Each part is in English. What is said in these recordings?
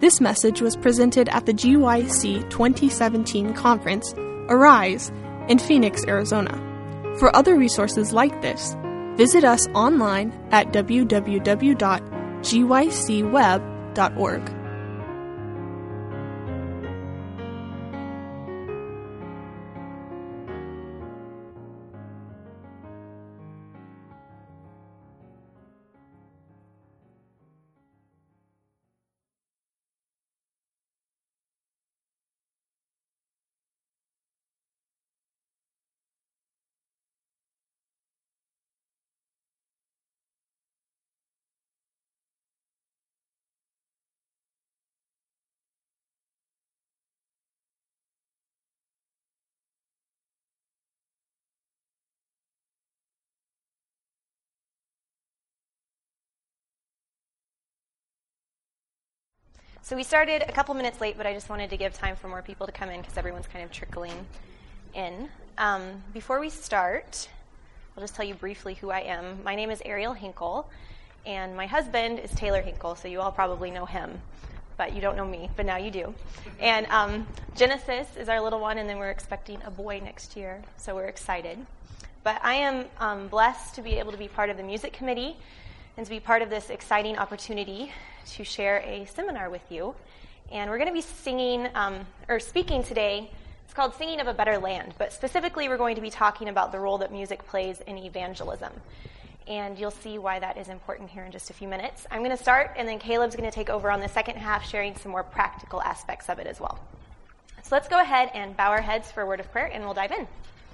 This message was presented at the GYC 2017 conference, Arise, in Phoenix, Arizona. For other resources like this, visit us online at www.gycweb.org. So we started a couple minutes late, but I just wanted to give time for more people to come in because everyone's kind of trickling in. Before we start, I'll just tell you briefly who I am. My name is Ariel Hinkle, and my husband is Taylor Hinkle, so you all probably know him, but you don't know me, but now you do. And Genesis is our little one, and then we're expecting a boy next year, so we're excited. But I am blessed to be able to be part of the music committee and to be part of this exciting opportunity to share a seminar with you. And we're going to be speaking today. It's called Singing of a Better Land, but specifically we're going to be talking about the role that music plays in evangelism. And you'll see why that is important here in just a few minutes. I'm going to start, and then Caleb's going to take over on the second half, sharing some more practical aspects of it as well. So let's go ahead and bow our heads for a word of prayer, and we'll dive in.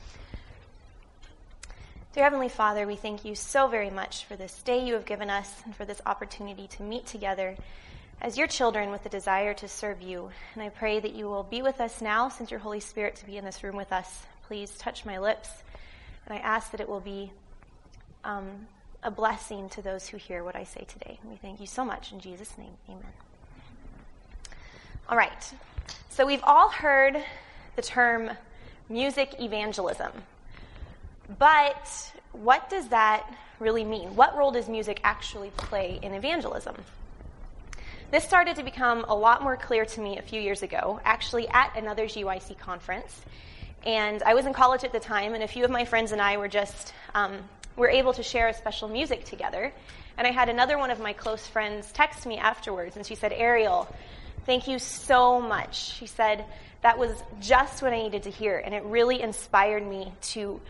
Dear Heavenly Father, we thank you so very much for this day you have given us and for this opportunity to meet together as your children with the desire to serve you. And I pray that you will be with us now, send your Holy Spirit to be in this room with us. Please touch my lips, and I ask that it will be a blessing to those who hear what I say today. And we thank you so much. In Jesus' name, amen. All right. So we've all heard the term music evangelism. But what does that really mean? What role does music actually play in evangelism? This started to become a lot more clear to me a few years ago, actually at another GYC conference. And I was in college at the time, and a few of my friends and I were were able to share a special music together. And I had another one of my close friends text me afterwards, and she said, "Ariel, thank you so much." She said, "That was just what I needed to hear, and it really inspired me to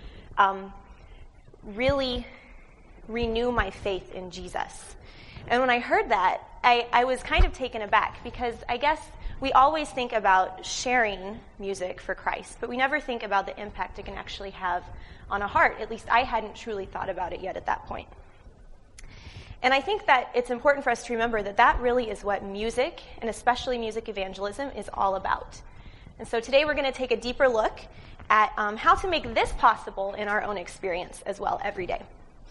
really renew my faith in Jesus." And when I heard that, I was kind of taken aback because I guess we always think about sharing music for Christ, but we never think about the impact it can actually have on a heart. At least I hadn't truly thought about it yet at that point. And I think that it's important for us to remember that that really is what music, and especially music evangelism, is all about. And so today we're going to take a deeper look at how to make this possible in our own experience as well every day.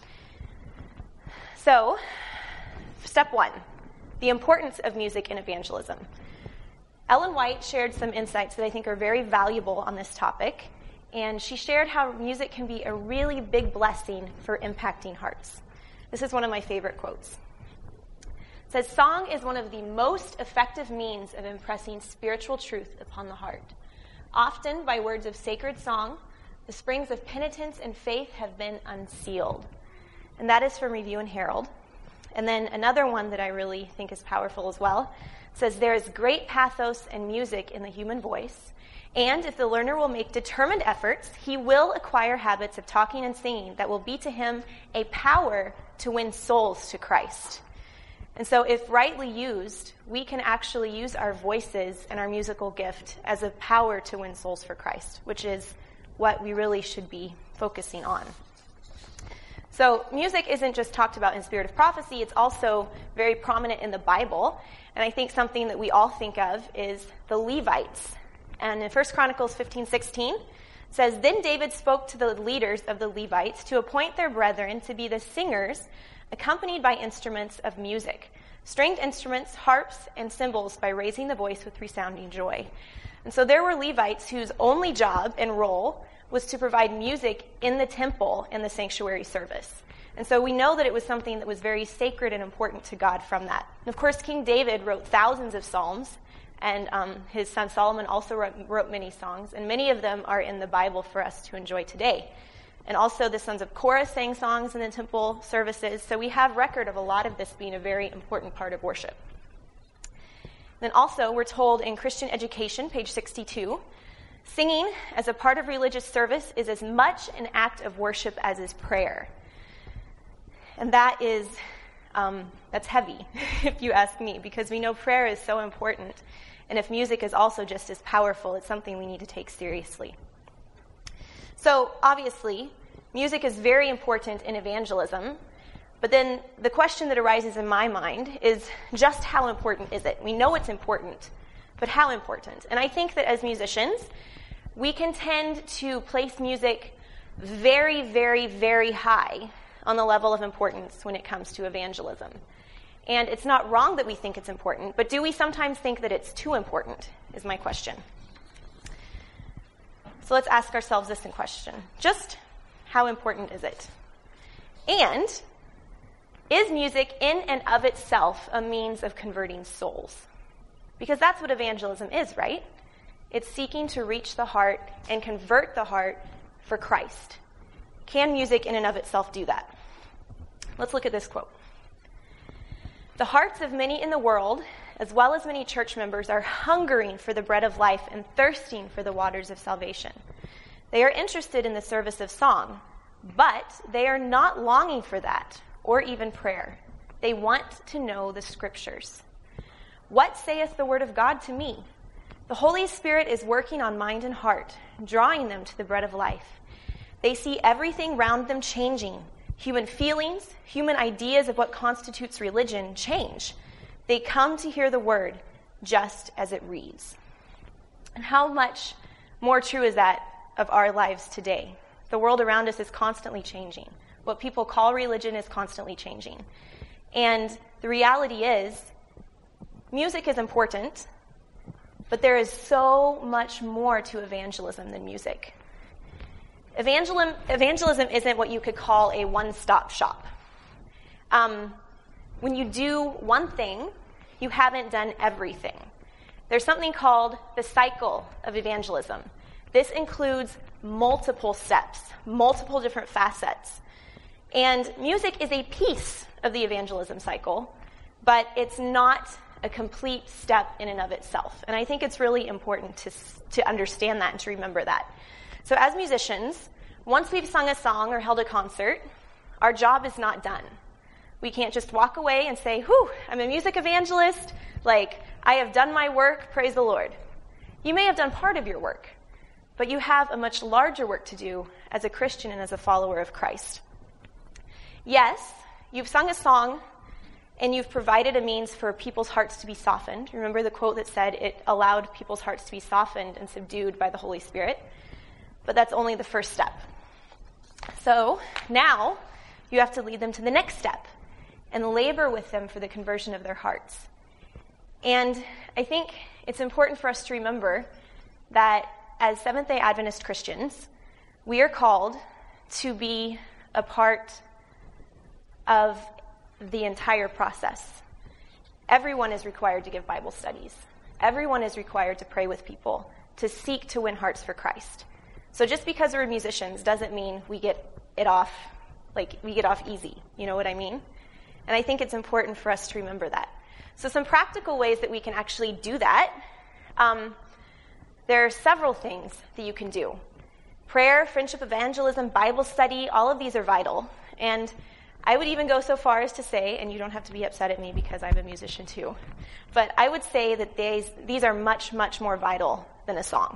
So, step one, the importance of music in evangelism. Ellen White shared some insights that I think are very valuable on this topic, and she shared how music can be a really big blessing for impacting hearts. This is one of my favorite quotes. It says, "Song is one of the most effective means of impressing spiritual truth upon the heart. Often, by words of sacred song, the springs of penitence and faith have been unsealed." And that is from Review and Herald. And then another one that I really think is powerful as well says, "There is great pathos and music in the human voice, and if the learner will make determined efforts, he will acquire habits of talking and singing that will be to him a power to win souls to Christ." And so if rightly used, we can actually use our voices and our musical gift as a power to win souls for Christ, which is what we really should be focusing on. So music isn't just talked about in Spirit of Prophecy, it's also very prominent in the Bible. And I think something that we all think of is the Levites. And in 1 Chronicles 15:16, it says, "Then David spoke to the leaders of the Levites to appoint their brethren to be the singers, accompanied by instruments of music, stringed instruments, harps, and cymbals, by raising the voice with resounding joy." And so there were Levites whose only job and role was to provide music in the temple in the sanctuary service. And so we know that it was something that was very sacred and important to God from that. And of course, King David wrote thousands of psalms, and his son Solomon also wrote many songs, and many of them are in the Bible for us to enjoy today. And also the sons of Korah sang songs in the temple services, so we have record of a lot of this being a very important part of worship. Then also, we're told in Christian Education, page 62, singing as a part of religious service is as much an act of worship as is prayer. And that is, that's heavy, if you ask me, because we know prayer is so important. And if music is also just as powerful, it's something we need to take seriously. So, obviously, music is very important in evangelism. But then the question that arises in my mind is just how important is it? We know it's important, but how important? And I think that as musicians, we can tend to place music very, very, very high on the level of importance when it comes to evangelism. And it's not wrong that we think it's important, but do we sometimes think that it's too important, is my question. So let's ask ourselves this question. Just how important is it? And is music in and of itself a means of converting souls? Because that's what evangelism is, right? It's seeking to reach the heart and convert the heart for Christ. Can music in and of itself do that? Let's look at this quote. The hearts of many in the world, as well as many church members, are hungering for the bread of life and thirsting for the waters of salvation. They are interested in the service of song, but they are not longing for that or even prayer. They want to know the Scriptures. What saith the Word of God to me? The Holy Spirit is working on mind and heart, drawing them to the bread of life. They see everything round them changing. Human feelings, human ideas of what constitutes religion change. They come to hear the Word just as it reads. And how much more true is that of our lives today? The world around us is constantly changing. What people call religion is constantly changing. And the reality is, music is important, but there is so much more to evangelism than music. Evangelism isn't what you could call a one-stop shop. When you do one thing, you haven't done everything. There's something called the cycle of evangelism. This includes multiple steps, multiple different facets. And music is a piece of the evangelism cycle, but it's not a complete step in and of itself. And I think it's really important to understand that and to remember that. So as musicians, once we've sung a song or held a concert, our job is not done. We can't just walk away and say, whew, I'm a music evangelist, like, I have done my work, praise the Lord. You may have done part of your work, but you have a much larger work to do as a Christian and as a follower of Christ. Yes, you've sung a song and you've provided a means for people's hearts to be softened. Remember the quote that said it allowed people's hearts to be softened and subdued by the Holy Spirit? But that's only the first step. So now you have to lead them to the next step and labor with them for the conversion of their hearts. And I think it's important for us to remember that as Seventh-day Adventist Christians, we are called to be a part of the entire process. Everyone is required to give Bible studies. Everyone is required to pray with people, to seek to win hearts for Christ. So just because we're musicians doesn't mean we get off easy. You know what I mean? And I think it's important for us to remember that. So some practical ways that we can actually do that, there are several things that you can do. Prayer, friendship, evangelism, Bible study, all of these are vital. And I would even go so far as to say, and you don't have to be upset at me because I'm a musician too, but I would say that these are much, much more vital than a song.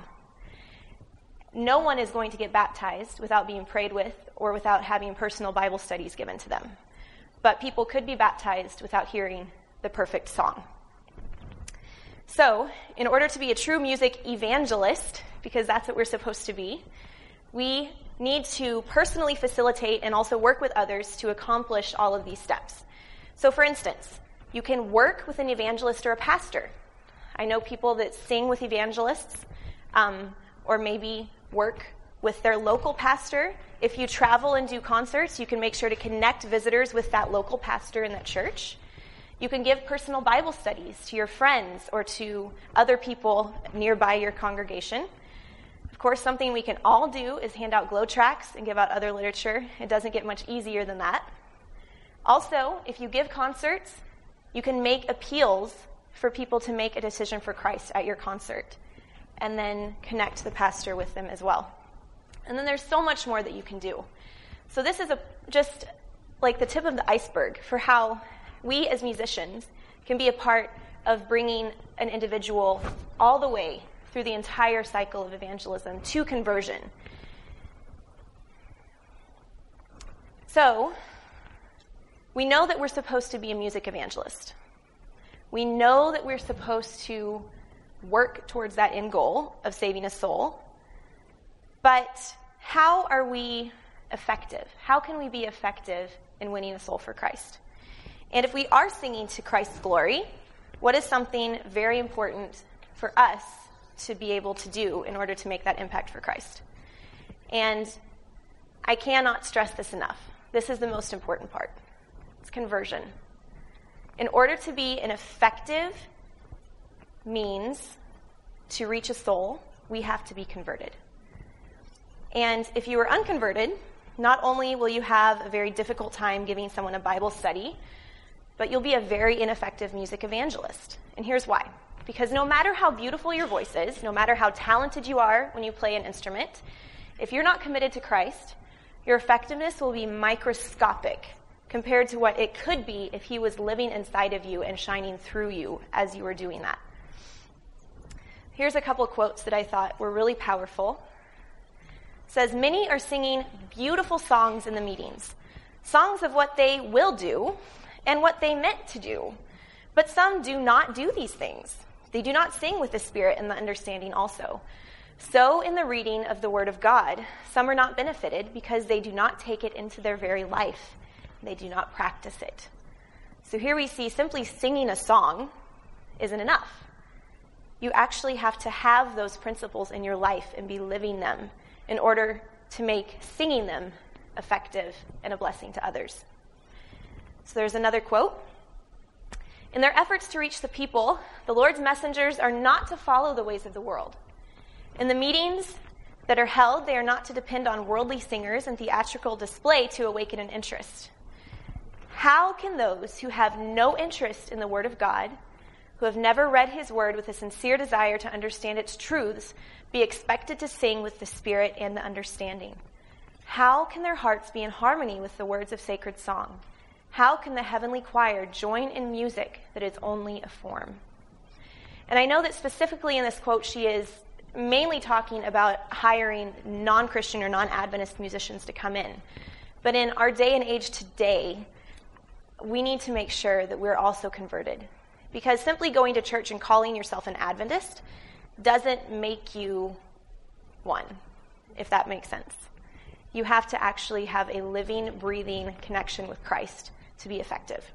No one is going to get baptized without being prayed with or without having personal Bible studies given to them. But people could be baptized without hearing the perfect song. So, in order to be a true music evangelist, because that's what we're supposed to be, we need to personally facilitate and also work with others to accomplish all of these steps. So, for instance, you can work with an evangelist or a pastor. I know people that sing with evangelists, or maybe work with their local pastor. If you travel and do concerts, you can make sure to connect visitors with that local pastor in that church. You can give personal Bible studies to your friends or to other people nearby your congregation. Of course, something we can all do is hand out glow tracts and give out other literature. It doesn't get much easier than that. Also, if you give concerts, you can make appeals for people to make a decision for Christ at your concert and then connect the pastor with them as well. And then there's so much more that you can do. So this is just like the tip of the iceberg for how we as musicians can be a part of bringing an individual all the way through the entire cycle of evangelism to conversion. So, we know that we're supposed to be a music evangelist. We know that we're supposed to work towards that end goal of saving a soul. But how are we effective? How can we be effective in winning a soul for Christ? And if we are singing to Christ's glory, what is something very important for us to be able to do in order to make that impact for Christ? And I cannot stress this enough. This is the most important part. It's conversion. In order to be an effective means to reach a soul, we have to be converted. And if you are unconverted, not only will you have a very difficult time giving someone a Bible study, but you'll be a very ineffective music evangelist. And here's why. Because no matter how beautiful your voice is, no matter how talented you are when you play an instrument, if you're not committed to Christ, your effectiveness will be microscopic compared to what it could be if he was living inside of you and shining through you as you were doing that. Here's a couple quotes that I thought were really powerful. It says, "Many are singing beautiful songs in the meetings, songs of what they will do and what they meant to do. But some do not do these things. They do not sing with the Spirit and the understanding also. So in the reading of the Word of God, some are not benefited because they do not take it into their very life. They do not practice it." So here we see simply singing a song isn't enough. You actually have to have those principles in your life and be living them in order to make singing them effective and a blessing to others. So there's another quote. "In their efforts to reach the people, the Lord's messengers are not to follow the ways of the world. In the meetings that are held, they are not to depend on worldly singers and theatrical display to awaken an interest. How can those who have no interest in the Word of God, who have never read His Word with a sincere desire to understand its truths, be expected to sing with the Spirit and the understanding? How can their hearts be in harmony with the words of sacred song? How can the heavenly choir join in music that is only a form?" And I know that specifically in this quote, she is mainly talking about hiring non-Christian or non-Adventist musicians to come in. But in our day and age today, we need to make sure that we're also converted. Because simply going to church and calling yourself an Adventist doesn't make you one, if that makes sense. You have to actually have a living, breathing connection with Christ to be effective.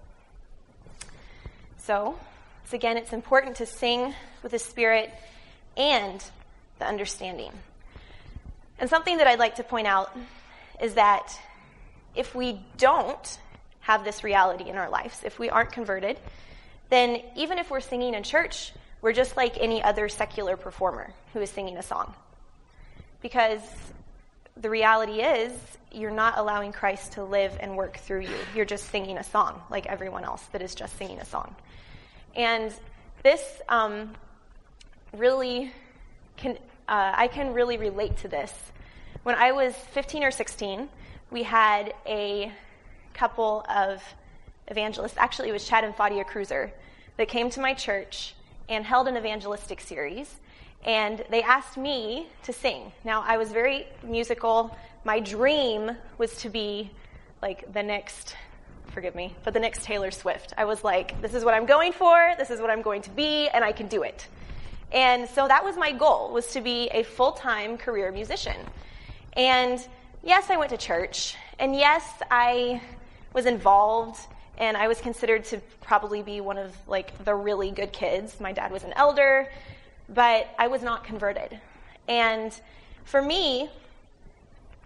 So, again, it's important to sing with the Spirit and the understanding. And something that I'd like to point out is that if we don't have this reality in our lives, if we aren't converted, then even if we're singing in church, we're just like any other secular performer who is singing a song. Because the reality is, you're not allowing Christ to live and work through you. You're just singing a song like everyone else that is just singing a song. And this really I can really relate to this. When I was 15 or 16, we had a couple of evangelists, actually it was Chad and Fadia Cruiser, that came to my church and held an evangelistic series, and they asked me to sing. Now, I was very musical. My dream was to be like the next, forgive me, but the next Taylor Swift. I was like, this is what I'm going for, this is what I'm going to be, and I can do it. And so that was my goal, was to be a full-time career musician. And yes, I went to church, and yes, I was involved, and I was considered to probably be one of like the really good kids. My dad was an elder, but I was not converted. And for me,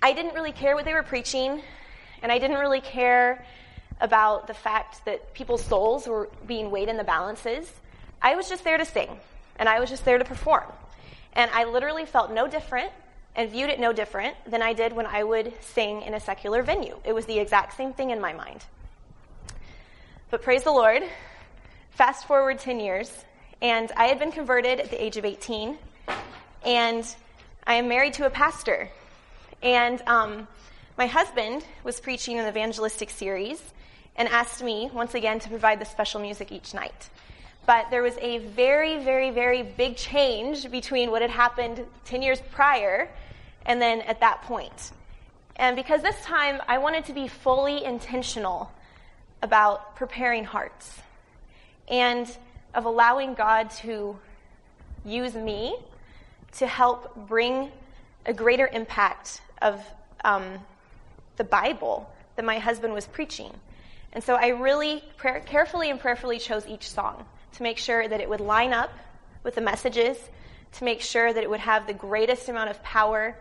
I didn't really care what they were preaching, and I didn't really care about the fact that people's souls were being weighed in the balances. I was just there to sing, and I was just there to perform. And I literally felt no different and viewed it no different than I did when I would sing in a secular venue. It was the exact same thing in my mind. But praise the Lord, fast forward 10 years, and I had been converted at the age of 18, and I am married to a pastor. And my husband was preaching an evangelistic series and asked me, once again, to provide the special music each night. But there was a very, very, very big change between what had happened 10 years prior and then at that point. And because this time I wanted to be fully intentional about preparing hearts and of allowing God to use me to help bring a greater impact of the Bible that my husband was preaching. And so I really carefully and prayerfully chose each song to make sure that it would line up with the messages, to make sure that it would have the greatest amount of power.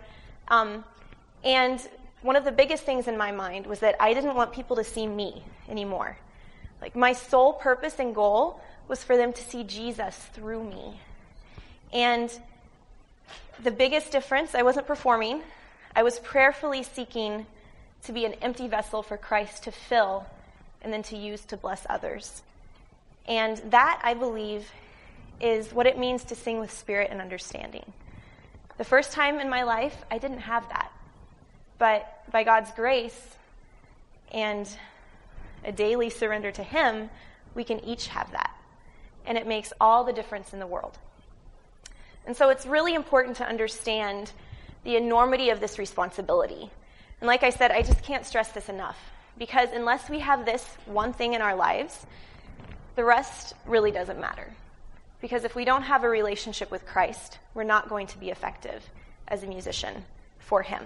And one of the biggest things in my mind was that I didn't want people to see me anymore. Like, my sole purpose and goal was for them to see Jesus through me. And the biggest difference, I wasn't performing. I was prayerfully seeking to be an empty vessel for Christ to fill and then to use to bless others. And that, I believe, is what it means to sing with spirit and understanding. The first time in my life, I didn't have that. But by God's grace and a daily surrender to Him, we can each have that. And it makes all the difference in the world. And so it's really important to understand the enormity of this responsibility. And like I said, I just can't stress this enough. Because unless we have this one thing in our lives, the rest really doesn't matter. Because if we don't have a relationship with Christ, we're not going to be effective as a musician for Him.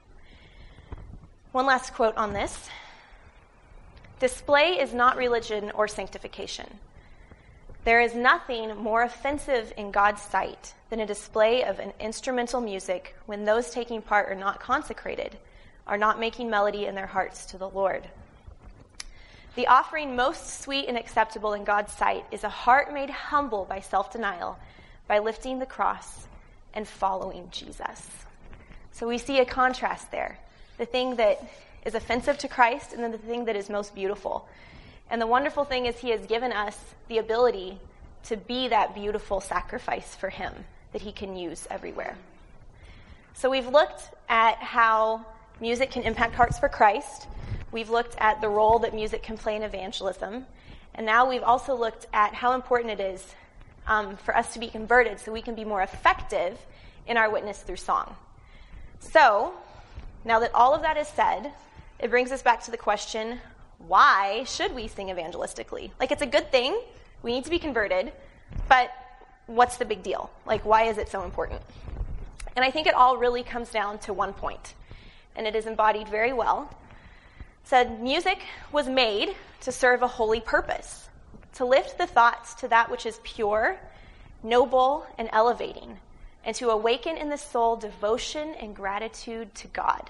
One last quote on this. Display is not religion or sanctification. There is nothing more offensive in God's sight than a display of an instrumental music when those taking part are not consecrated, are not making melody in their hearts to the Lord. The offering most sweet and acceptable in God's sight is a heart made humble by self-denial, by lifting the cross and following Jesus. So we see a contrast there. The thing that is offensive to Christ and then the thing that is most beautiful. And the wonderful thing is He has given us the ability to be that beautiful sacrifice for Him that He can use everywhere. So we've looked at how music can impact hearts for Christ. We've looked at the role that music can play in evangelism. And now we've also looked at how important it is for us to be converted so we can be more effective in our witness through song. So, now that all of that is said, it brings us back to the question, why should we sing evangelistically? Like, it's a good thing. We need to be converted. But what's the big deal? Like, why is it so important? And I think it all really comes down to one point. And it is embodied very well. It said, music was made to serve a holy purpose, to lift the thoughts to that which is pure, noble, and elevating, and to awaken in the soul devotion and gratitude to God.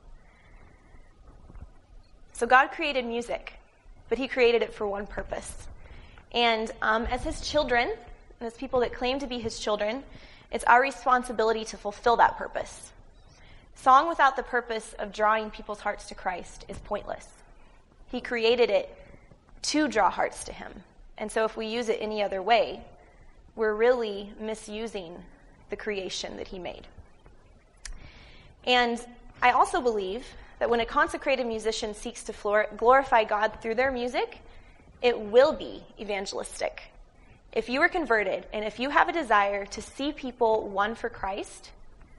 So God created music, but He created it for one purpose. And as His children, and as people that claim to be His children, it's our responsibility to fulfill that purpose. Song without the purpose of drawing people's hearts to Christ is pointless. He created it to draw hearts to Him. And so if we use it any other way, we're really misusing the creation that He made. And I also believe that when a consecrated musician seeks to glorify God through their music, it will be evangelistic. If you are converted and if you have a desire to see people won for Christ,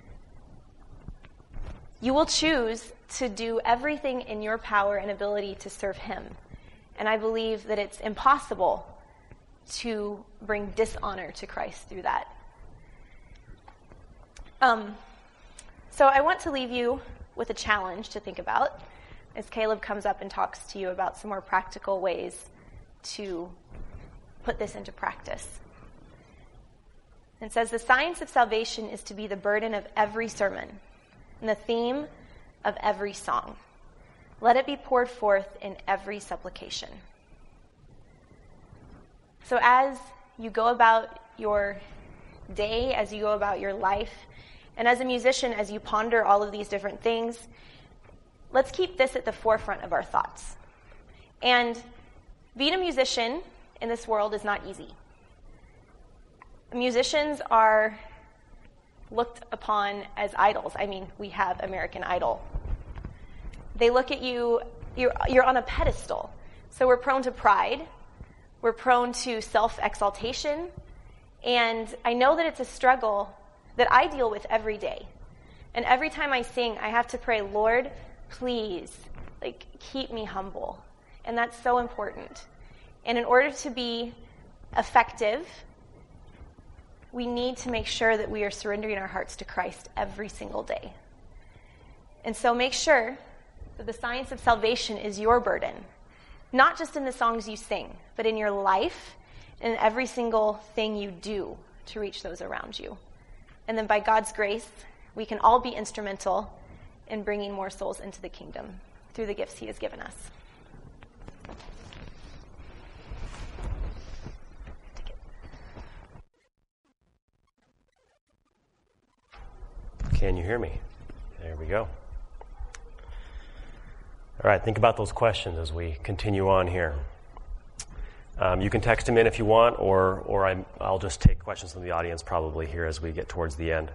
you will choose to do everything in your power and ability to serve Him. And I believe that it's impossible to bring dishonor to Christ through that. So I want to leave you with a challenge to think about as Caleb comes up and talks to you about some more practical ways to put this into practice. It says, the science of salvation is to be the burden of every sermon. And the theme of every song. Let it be poured forth in every supplication. So as you go about your day, as you go about your life, and as a musician, as you ponder all of these different things, let's keep this at the forefront of our thoughts. And being a musician in this world is not easy. Musicians are looked upon as idols. I mean, we have American Idol. They look at you, you're on a pedestal. So we're prone to pride. We're prone to self-exaltation. And I know that it's a struggle that I deal with every day. And every time I sing, I have to pray, Lord, please, keep me humble. And that's so important. And in order to be effective, we need to make sure that we are surrendering our hearts to Christ every single day. And so make sure that the science of salvation is your burden, not just in the songs you sing, but in your life and in every single thing you do to reach those around you. And then by God's grace, we can all be instrumental in bringing more souls into the kingdom through the gifts he has given us. Can you hear me? There we go. All right, think about those questions as we continue on here. You can text them in if you want, or I'll just take questions from the audience probably here as we get towards the end.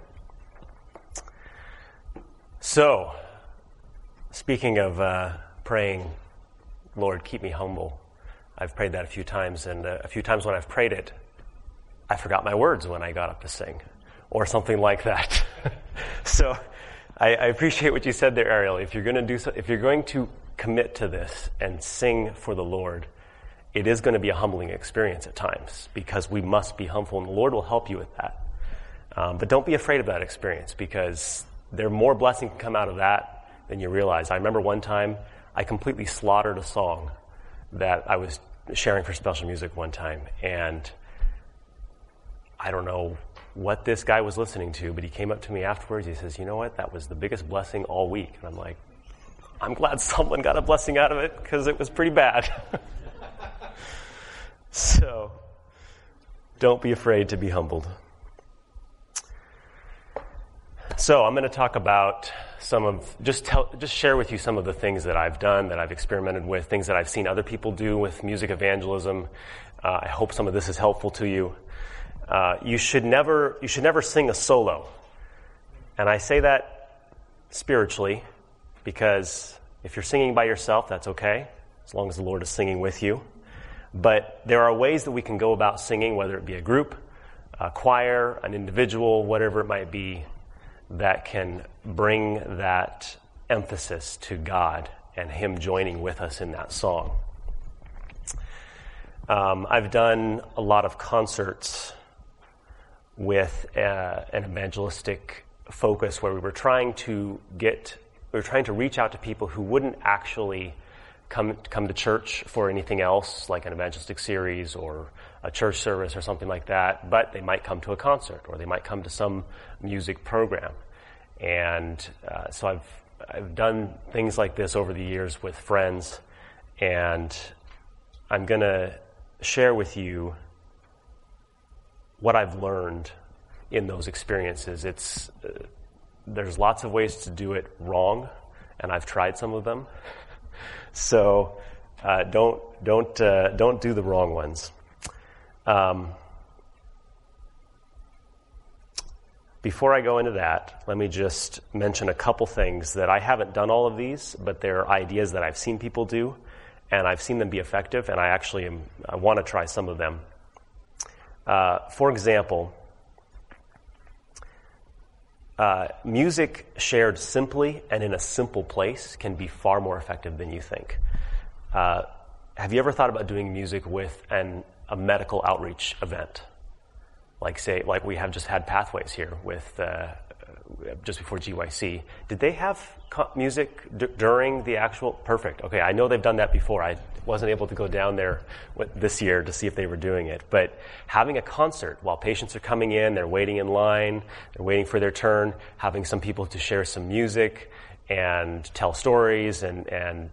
So, speaking of praying, Lord, keep me humble, I've prayed that a few times, and a few times when I've prayed it, I forgot my words when I got up to sing, or something like that. So, I appreciate what you said there, Ariel. If you're going to commit to this and sing for the Lord, it is going to be a humbling experience at times, because we must be humble, and the Lord will help you with that. But don't be afraid of that experience, because there are more blessings can come out of that than you realize. I remember one time I completely slaughtered a song that I was sharing for Special Music one time, and I don't know what this guy was listening to, but he came up to me afterwards. He says, you know what, that was the biggest blessing all week. And I'm like, I'm glad someone got a blessing out of it, because it was pretty bad. So, don't be afraid to be humbled. So, I'm going to talk about just share with you some of the things that I've done, that I've experimented with, things that I've seen other people do with music evangelism. I hope some of this is helpful to you. You should never sing a solo. And I say that spiritually, because if you're singing by yourself, that's okay, as long as the Lord is singing with you. But there are ways that we can go about singing, whether it be a group, a choir, an individual, whatever it might be, that can bring that emphasis to God and Him joining with us in that song. I've done a lot of concerts with an evangelistic focus where we were trying to reach out to people who wouldn't actually come to church for anything else, like an evangelistic series or a church service or something like that, but they might come to a concert or they might come to some music program. And so I've done things like this over the years with friends, and I'm going to share with you what I've learned in those experiences. There's lots of ways to do it wrong, and I've tried some of them. So don't do the wrong ones. Before I go into that, let me just mention a couple things that I haven't done all of these, but they're ideas that I've seen people do, and I've seen them be effective, and I want to try some of them. For example, music shared simply and in a simple place can be far more effective than you think. Have you ever thought about doing music with a medical outreach event? Like we have just had Pathways here with just before GYC. Did they have music during the actual? Perfect. Okay, I know they've done that before. I wasn't able to go down there this year to see if they were doing it. But having a concert while patients are coming in, they're waiting in line, they're waiting for their turn, having some people to share some music, and tell stories and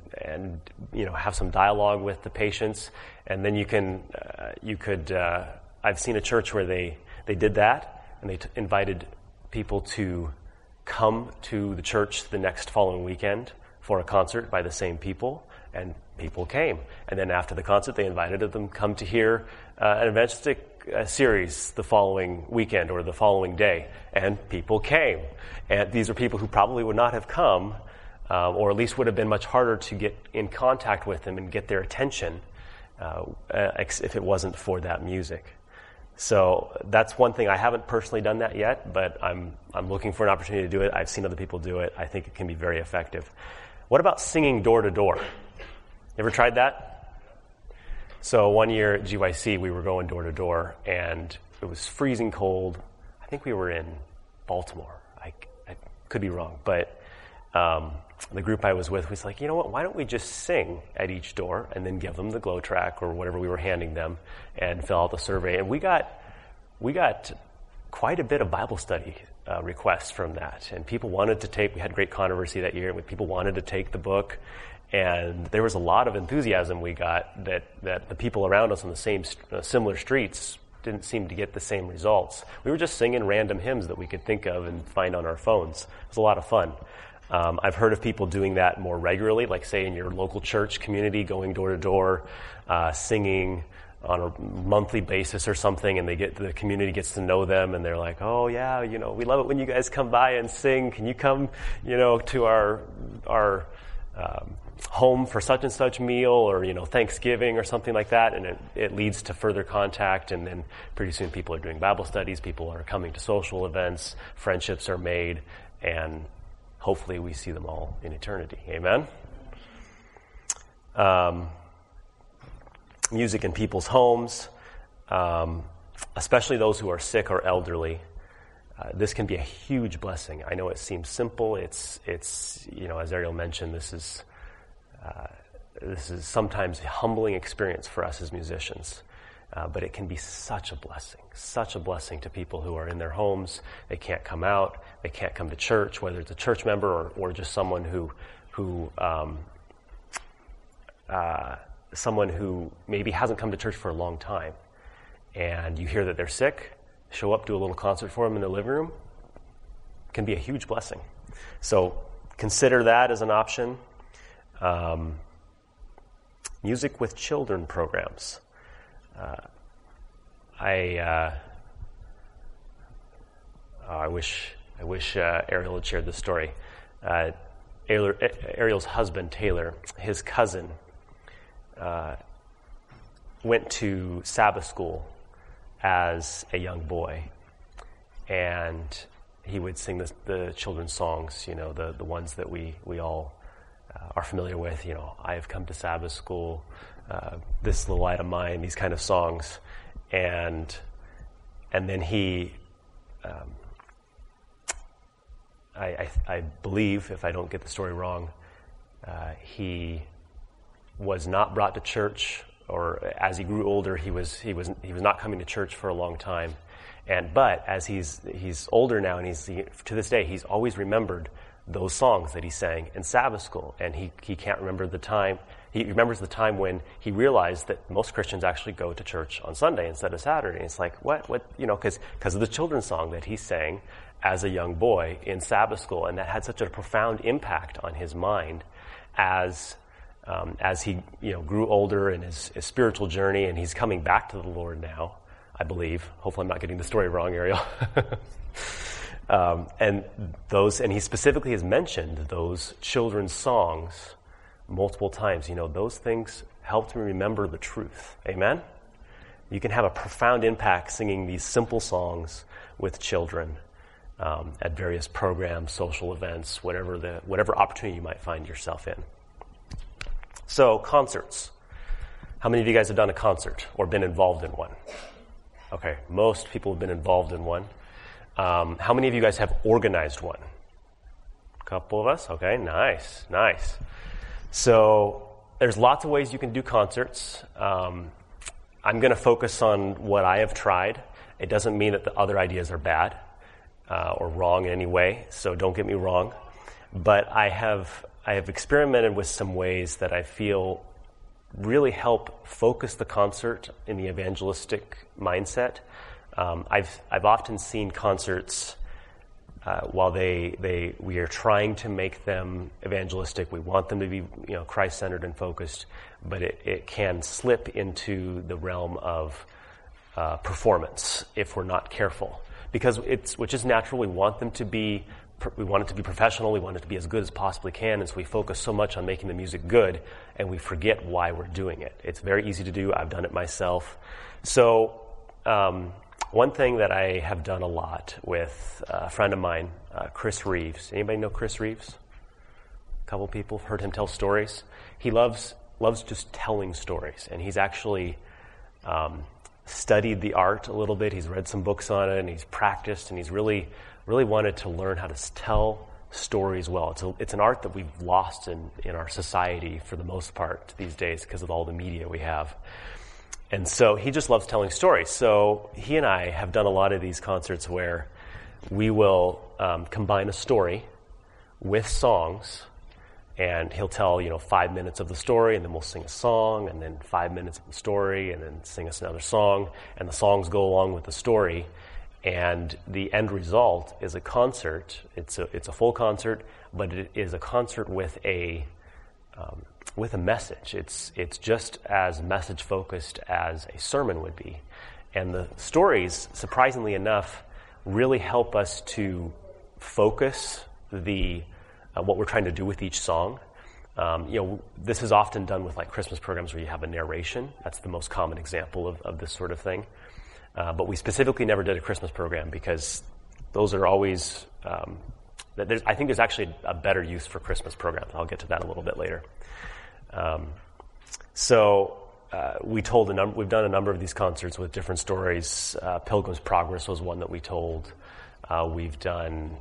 have some dialogue with the patients. And then you could I've seen a church where they did that, and they invited people to come to the church the next following weekend for a concert by the same people, and people came. And then after the concert, they invited them to come to hear an evangelistic series the following weekend or the following day, and people came. And these are people who probably would not have come, or at least would have been much harder to get in contact with them and get their attention if it wasn't for that music. So that's one thing. I haven't personally done that yet, but I'm looking for an opportunity to do it. I've seen other people do it. I think it can be very effective. What about singing door to door? You ever tried that? So one year at GYC, we were going door to door, and it was freezing cold. I think we were in Baltimore. I could be wrong, but the group I was with was like, you know what, why don't we just sing at each door and then give them the glow track or whatever we were handing them and fill out the survey. And we got quite a bit of Bible study requests from that. And people wanted to take, we had great controversy that year, people wanted to take the book. And there was a lot of enthusiasm we got that the people around us on the same similar streets didn't seem to get the same results. We were just singing random hymns that we could think of and find on our phones. It was a lot of fun. I've heard of people doing that more regularly, like say in your local church community, going door to door, singing on a monthly basis or something, and the community gets to know them, and they're like, oh yeah, we love it when you guys come by and sing. Can you come, to our home for such and such meal, or Thanksgiving or something like that, and it leads to further contact, and then pretty soon people are doing Bible studies, people are coming to social events, friendships are made, and hopefully we see them all in eternity. Amen? Music in people's homes, especially those who are sick or elderly. This can be a huge blessing. I know it seems simple. It's as Ariel mentioned, this is sometimes a humbling experience for us as musicians. But it can be such a blessing to people who are in their homes. They can't come out. They can't come to church, whether it's a church member or just someone who maybe hasn't come to church for a long time. And you hear that they're sick, show up, do a little concert for them in their living room. It can be a huge blessing. So consider that as an option. Music with children programs. I wish Ariel had shared this story. Ariel's husband, Taylor, his cousin, went to Sabbath school as a young boy, and he would sing the children's songs, the ones that we all are familiar with. I have come to Sabbath school, this little light of mine, these kind of songs. And then he, I believe, if I don't get the story wrong, he was not brought to church, or as he grew older, he was not coming to church for a long time. But as he's older now, and to this day, he's always remembered those songs that he sang in Sabbath school, and he can't remember the time. He remembers the time when he realized that most Christians actually go to church on Sunday instead of Saturday. And it's like, what, because of the children's song that he sang as a young boy in Sabbath school, and that had such a profound impact on his mind as he grew older in his spiritual journey, and he's coming back to the Lord now, I believe. Hopefully I'm not getting the story wrong, Ariel. And he specifically has mentioned those children's songs multiple times. Those things helped me remember the truth. Amen? You can have a profound impact singing these simple songs with children at various programs, social events, whatever opportunity you might find yourself in. So, concerts. How many of you guys have done a concert or been involved in one? Okay, most people have been involved in one. How many of you guys have organized one? A couple of us? Okay, nice. So there's lots of ways you can do concerts. I'm going to focus on what I have tried. It doesn't mean that the other ideas are bad or wrong in any way, so don't get me wrong. But I have experimented with some ways that I feel really help focus the concert in the evangelistic mindset. I've often seen concerts while we are trying to make them evangelistic. We want them to be Christ-centered and focused, but it can slip into the realm of performance if we're not careful. Because which is natural. We want it to be professional. We want it to be as good as possibly can. And so we focus so much on making the music good, and we forget why we're doing it. It's very easy to do. I've done it myself. So one thing that I have done a lot with a friend of mine, Chris Reeves. Anybody know Chris Reeves? A couple people have heard him tell stories. He loves just telling stories, and he's actually studied the art a little bit. He's read some books on it, and he's practiced, and he's really wanted to learn how to tell stories well. It's an art that we've lost in our society for the most part these days because of all the media we have. And so he just loves telling stories. So he and I have done a lot of these concerts where we will combine a story with songs, and he'll tell 5 minutes of the story, and then we'll sing a song, and then 5 minutes of the story, and then sing us another song, and the songs go along with the story. And the end result is a concert. It's a full concert, but it is a concert with a message. It's just as message focused as a sermon would be. And the stories, surprisingly enough, really help us to focus what we're trying to do with each song. This is often done with like Christmas programs where you have a narration. That's the most common example of this sort of thing. But we specifically never did a Christmas program because those are always, I think there's actually a better use for Christmas programs. I'll get to that a little bit later. We've done a number of these concerts with different stories. Pilgrim's Progress was one that we told. We've done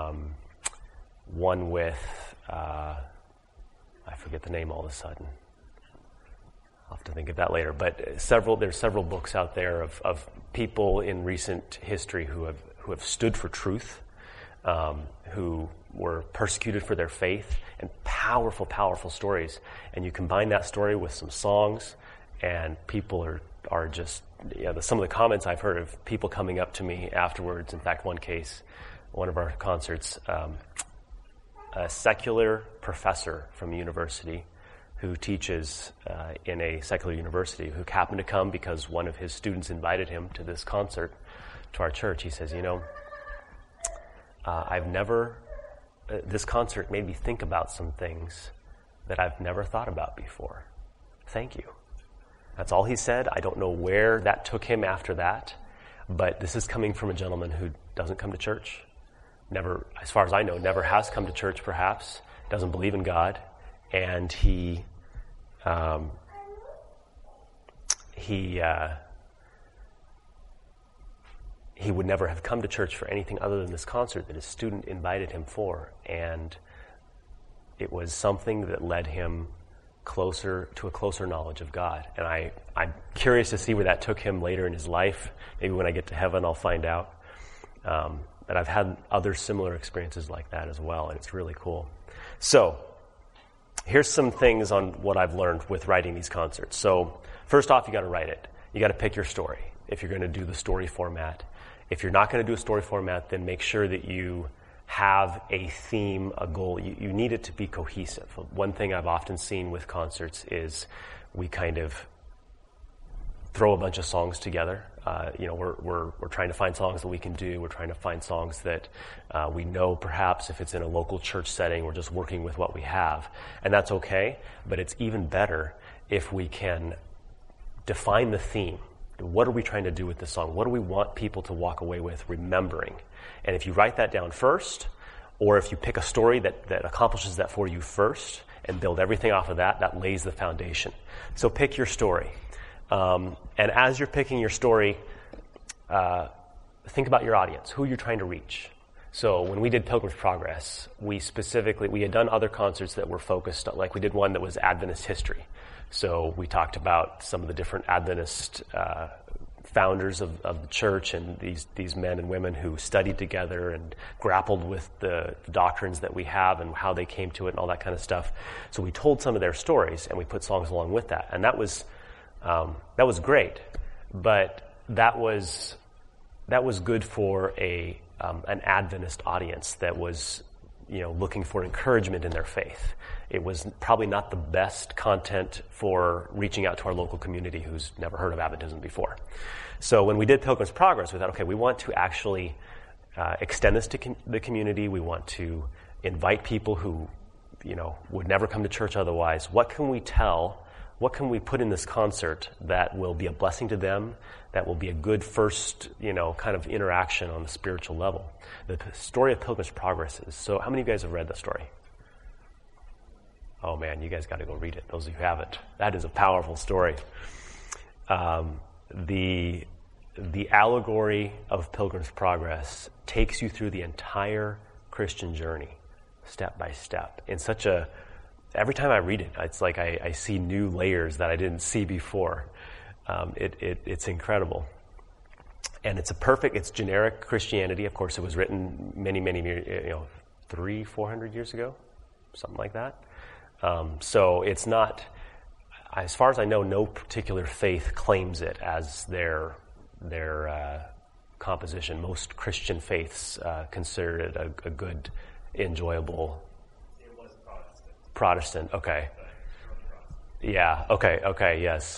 one with, I forget the name all of a sudden. I'll have to think of that later. But there's several books out there of people in recent history who have stood for truth, who were persecuted for their faith, and powerful, powerful stories. And you combine that story with some songs, and people are just, some of the comments I've heard of people coming up to me afterwards. In fact, one case, one of our concerts, a secular professor from a university who teaches in a secular university, who happened to come because one of his students invited him to this concert to our church. He says, this concert made me think about some things that I've never thought about before. Thank you. That's all he said. I don't know where that took him after that, but this is coming from a gentleman who doesn't come to church. Never, as far as I know, never has come to church perhaps, doesn't believe in God, and he would never have come to church for anything other than this concert that his student invited him for, and it was something that led him closer to a closer knowledge of God. And I'm curious to see where that took him later in his life. Maybe when I get to heaven I'll find out. But I've had other similar experiences like that as well, and it's really cool. So here's some things on what I've learned with writing these concerts. So first off, you got to write it. You got to pick your story if you're going to do the story format. If you're not going to do a story format, then make sure that you have a theme, a goal. You need it to be cohesive. One thing I've often seen with concerts is we kind of throw a bunch of songs together. We're trying to find songs that we can do. We're trying to find songs that we know perhaps if it's in a local church setting, we're just working with what we have. And that's okay, but it's even better if we can define the theme. What are we trying to do with this song? What do we want people to walk away with remembering? And if you write that down first, or if you pick a story that accomplishes that for you first and build everything off of that, that lays the foundation. So pick your story. And as you're picking your story, think about your audience, who you're trying to reach. So when we did Pilgrim's Progress, we had done other concerts that were focused, like we did one that was Adventist history. So we talked about some of the different Adventist founders of the church and these men and women who studied together and grappled with the doctrines that we have and how they came to it and all that kind of stuff. So we told some of their stories and we put songs along with that, and that was great. But that was good for an Adventist audience that was looking for encouragement in their faith. It was probably not the best content for reaching out to our local community who's never heard of Adventism before. So when we did Pilgrim's Progress, we thought, okay, we want to actually extend this to the community. We want to invite people who, would never come to church otherwise. What can we tell? What can we put in this concert that will be a blessing to them, that will be a good first, kind of interaction on the spiritual level? The story of Pilgrim's Progress is, so how many of you guys have read the story? Oh man, you guys got to go read it, those of you who haven't. That is a powerful story. The allegory of Pilgrim's Progress takes you through the entire Christian journey, step by step, in such a... Every time I read it, it's like I see new layers that I didn't see before. It's incredible. And it's generic Christianity. Of course, it was written many, 300-400 years ago, something like that. So it's not, as far as I know, no particular faith claims it as their composition. Most Christian faiths consider it a good, enjoyable... Protestant, okay. Yeah, okay, yes.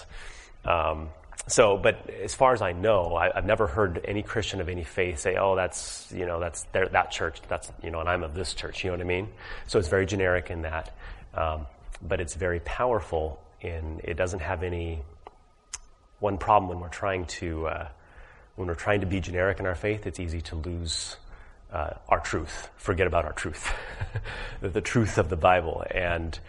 But as far as I know, I've never heard any Christian of any faith say, "Oh, that's that church, and I'm of this church." You know what I mean? So it's very generic in that, but it's very powerful. It doesn't have any one problem when we're trying to be generic in our faith. It's easy to lose our truth, forget about our truth, the truth of the Bible. And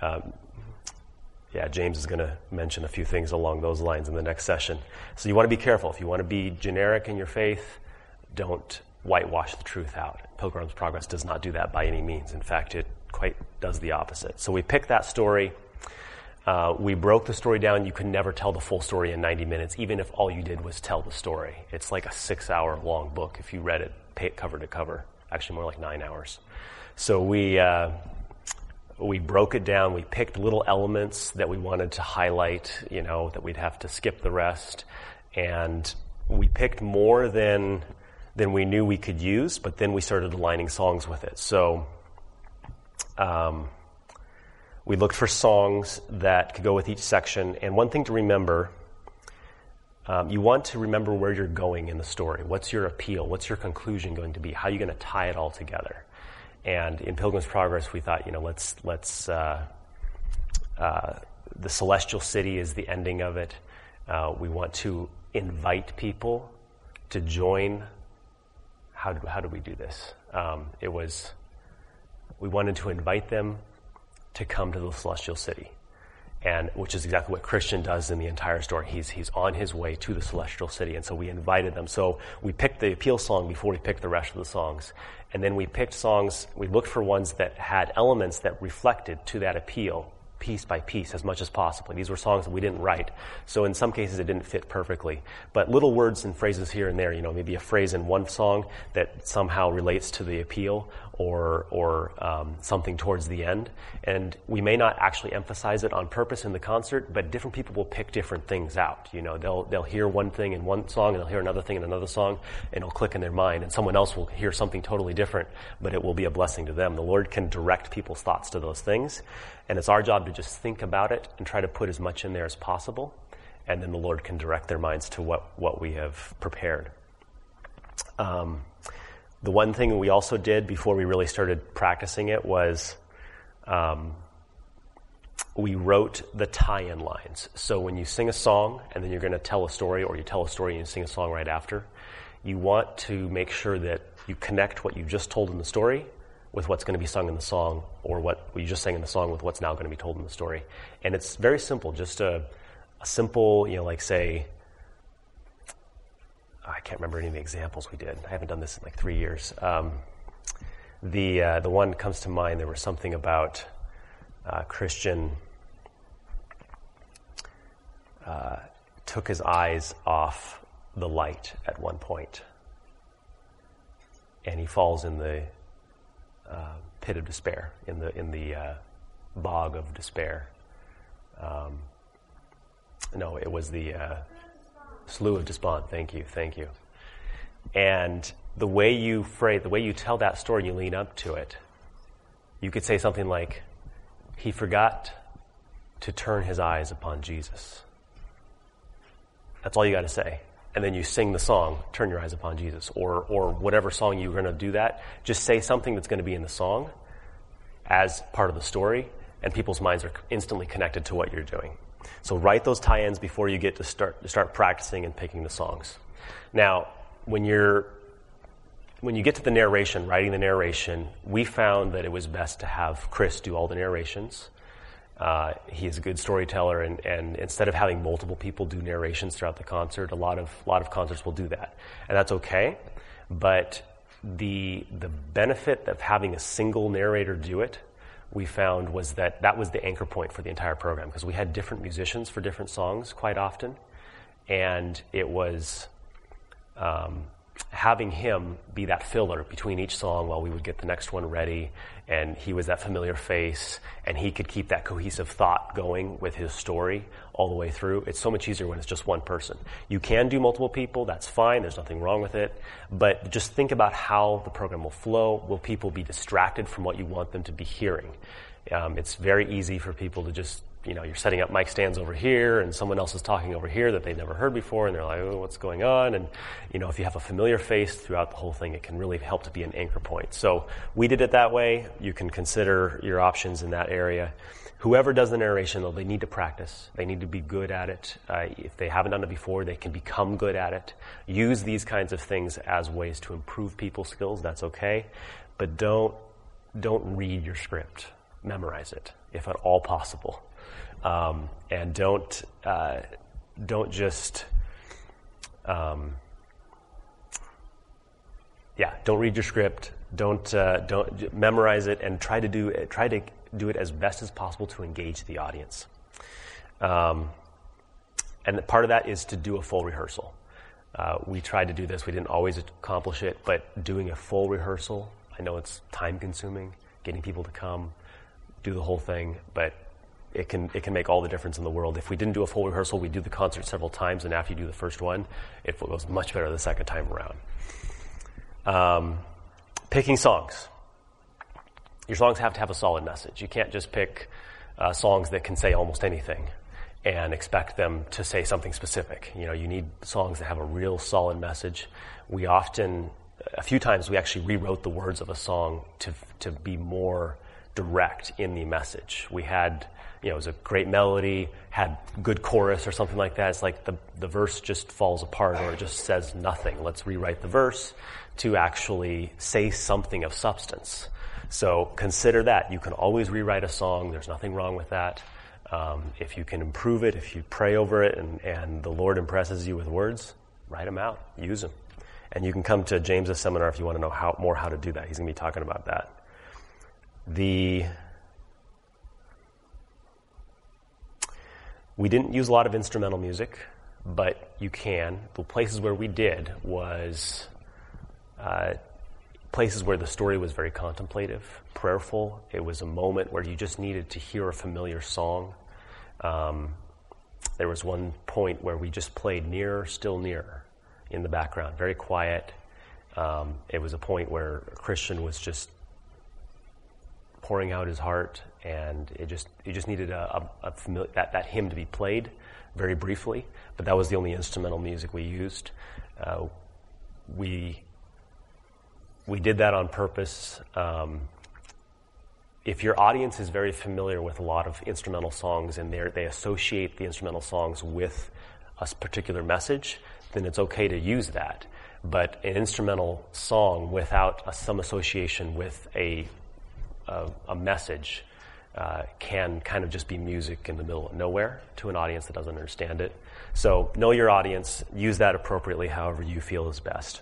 James is going to mention a few things along those lines in the next session. So you want to be careful. If you want to be generic in your faith, don't whitewash the truth out. Pilgrim's Progress does not do that by any means. In fact, it quite does the opposite. So we picked that story. We broke the story down. You could never tell the full story in 90 minutes, even if all you did was tell the story. It's like a 6-hour long book if you read it cover to cover. Actually, more like 9 hours. So we broke it down. We picked little elements that we wanted to highlight, that we'd have to skip the rest. And we picked more than we knew we could use, but then we started aligning songs with it. So we looked for songs that could go with each section. And one thing to remember, you want to remember where you're going in the story. What's your appeal? What's your conclusion going to be? How are you going to tie it all together? And in Pilgrim's Progress, we thought, let's the celestial city is the ending of it. We want to invite people to join. How do we do this? We wanted to invite them to come to the celestial city, and which is exactly what Christian does in the entire story. He's on his way to the celestial city, and so we invited them. So we picked the appeal song before we picked the rest of the songs, and then we picked songs. We looked for ones that had elements that reflected to that appeal, piece by piece, as much as possible. These were songs that we didn't write, so in some cases it didn't fit perfectly. But little words and phrases here and there, maybe a phrase in one song that somehow relates to the appeal, or something towards the end. And we may not actually emphasize it on purpose in the concert, but different people will pick different things out. They'll hear one thing in one song, and they'll hear another thing in another song, and it'll click in their mind, and someone else will hear something totally different, but it will be a blessing to them. The Lord can direct people's thoughts to those things, and it's our job to just think about it and try to put as much in there as possible, and then the Lord can direct their minds to what we have prepared. The one thing we also did before we really started practicing it was we wrote the tie-in lines. So when you sing a song and then you're going to tell a story, or you tell a story and you sing a song right after, you want to make sure that you connect what you just told in the story with what's going to be sung in the song, or what you just sang in the song with what's now going to be told in the story. And it's very simple, just a simple, say, I can't remember any of the examples we did. I haven't done this in like 3 years. The one that comes to mind, there was something about Christian took his eyes off the light at one point. And he falls in the pit of despair, in the bog of despair. No, it was the slough of despond. Thank you. And the way you tell that story, you lean up to it. You could say something like, he forgot to turn his eyes upon Jesus. That's all you got to say. And then you sing the song, Turn Your Eyes Upon Jesus, or whatever song you're going to do that. Just say something that's going to be in the song as part of the story, and people's minds are instantly connected to what you're doing. So write those tie-ins before you get to start practicing and picking the songs. Now, when you get to the narration, writing the narration, we found that it was best to have Chris do all the narrations. He is a good storyteller, and instead of having multiple people do narrations throughout the concert, a lot of concerts will do that, and that's okay. But the benefit of having a single narrator do it, we found, was that was the anchor point for the entire program, because we had different musicians for different songs quite often, and it was having him be that filler between each song while we would get the next one ready, and he was that familiar face, and he could keep that cohesive thought going with his story all the way through. It's so much easier when it's just one person. You can do multiple people, that's fine, there's nothing wrong with it, but just think about how the program will flow. Will people be distracted from what you want them to be hearing? It's very easy for people to just, you're setting up mic stands over here and someone else is talking over here that they've never heard before, and they're like, oh, what's going on? And, if you have a familiar face throughout the whole thing, it can really help to be an anchor point. So we did it that way. You can consider your options in that area. Whoever does the narration, though, they need to practice. They need to be good at it. If they haven't done it before, they can become good at it. Use these kinds of things as ways to improve people's skills. That's okay. But don't read your script. Memorize it, if at all possible. And don't just don't read your script. Don't memorize it, and try to do it as best as possible to engage the audience. And part of that is to do a full rehearsal. We tried to do this. We didn't always accomplish it, but doing a full rehearsal, I know it's time consuming, getting people to come, do the whole thing, but it can make all the difference in the world. If we didn't do a full rehearsal, we do the concert several times, and after you do the first one, it goes much better the second time around. Picking songs. Your songs have to have a solid message. You can't just pick songs that can say almost anything and expect them to say something specific. You need songs that have a real solid message. A few times we actually rewrote the words of a song to be more direct in the message. We had, it was a great melody, had good chorus or something like that. It's like the verse just falls apart, or it just says nothing. Let's rewrite the verse to actually say something of substance. So consider that. You can always rewrite a song. There's nothing wrong with that. If you can improve it, if you pray over it and the Lord impresses you with words, write them out, use them. And you can come to James's seminar if you want to know how to do that. He's going to be talking about that. We didn't use a lot of instrumental music, but you can. The places where we did was places where the story was very contemplative, prayerful. It was a moment where you just needed to hear a familiar song. There was one point where we just played Nearer, Still Nearer in the background, very quiet. It was a point where a Christian was just pouring out his heart, and it just needed that hymn to be played very briefly, but that was the only instrumental music we used. We did that on purpose. If your audience is very familiar with a lot of instrumental songs and they associate the instrumental songs with a particular message, then it's okay to use that. But an instrumental song without some association with a message can kind of just be music in the middle of nowhere to an audience that doesn't understand it. So know your audience, use that appropriately however you feel is best.